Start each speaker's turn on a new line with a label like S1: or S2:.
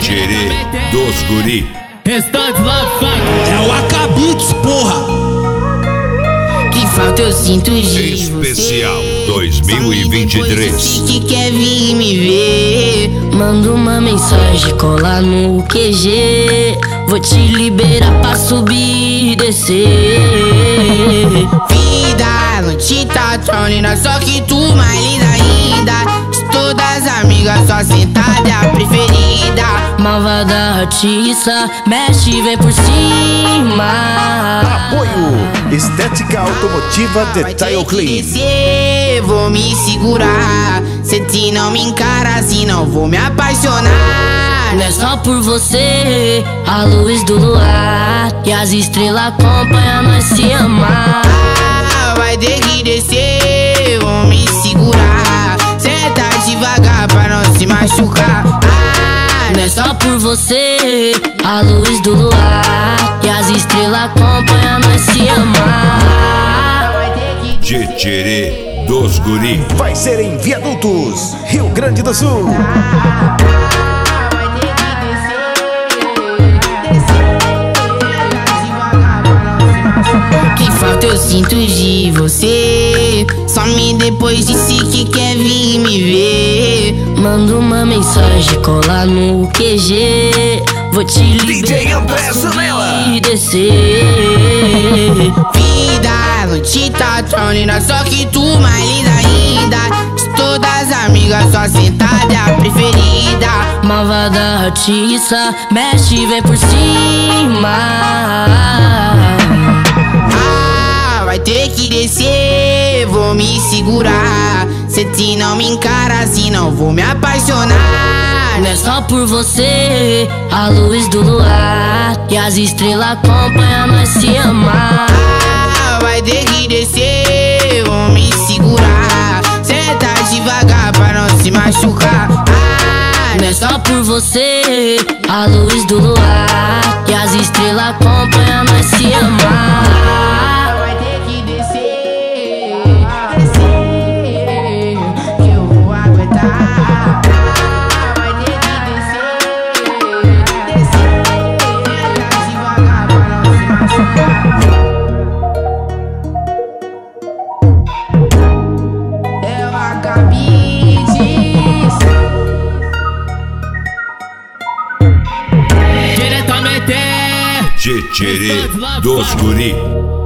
S1: Tchê-tchê-rê dos guri.
S2: Restante Love Funk.
S3: É o Acabits, porra.
S4: Que falta eu sinto de
S1: Especial
S4: você.
S1: 2023.
S4: Que quer vir me ver, manda uma mensagem, cola no QG. Vou te liberar pra subir e descer. Vida, noite tá tão linda, só que tu mais linda ainda. De todas as amigas, só sentada é a preferida. Malvada artista, mexe, vem por cima.
S5: Apoio Estética Automotiva Detail Clean.
S4: Vou me segurar, se te não me encara assim, não vou me apaixonar. Não é só por você, a luz do luar e as estrelas acompanham nós se amar. Vai ter que descer, vou me segurar. Senta devagar pra não se machucar. Não é só por você, a luz do luar e as estrelas acompanham nós se amar.
S1: Tchê-tchê-rê dos guri.
S5: Vai ser em Viadutos, Rio Grande do Sul.
S4: Que falta eu sinto de você. Some depois disse que quer vir me ver. Manda uma mensagem, cola no QG. Vou te
S5: DJ André
S4: liberar
S5: Zanella.
S4: e descer. Vida, noite tá tão linda, só que tu mais linda ainda. De todas as amigas, só sentada é a preferida. Malvada artista, mexe, vem por cima. Vai ter que descer, vou me segurar. Se te não me encara assim, não vou me apaixonar. Não é só por você, a luz do luar e as estrelas acompanham nós se amar. Vai ter que descer, vou me segurar. Senta devagar pra não se machucar. Não é só por você, a luz do luar e as estrelas acompanham nós se amar.
S2: Diretamente
S1: Tchê-tchê-rê dos guri.